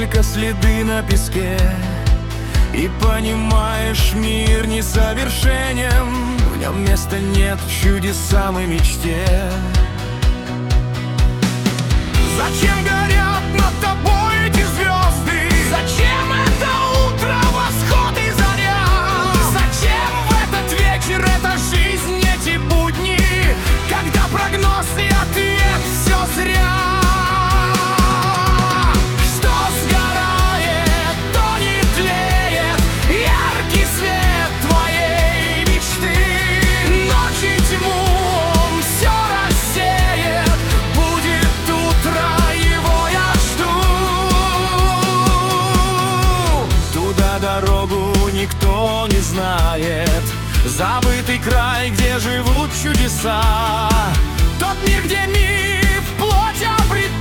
только следы на песке. И понимаешь, мир несовершенен, в нем места нет чудесам и мечте. Зачем горят над тобой эти звезды? Зачем это утро, восход и заря? Зачем в этот вечер, эта жизнь, эти будни, когда прогноз и ответ все зря? Что сгорает, то не тлеет яркий свет твоей мечты. Ночь и тьму он все рассеет, будет утро, его я жду. Туда дорогу никто не знает, забытый край, где живут чудеса. Тот мир, где миф плоть обретает.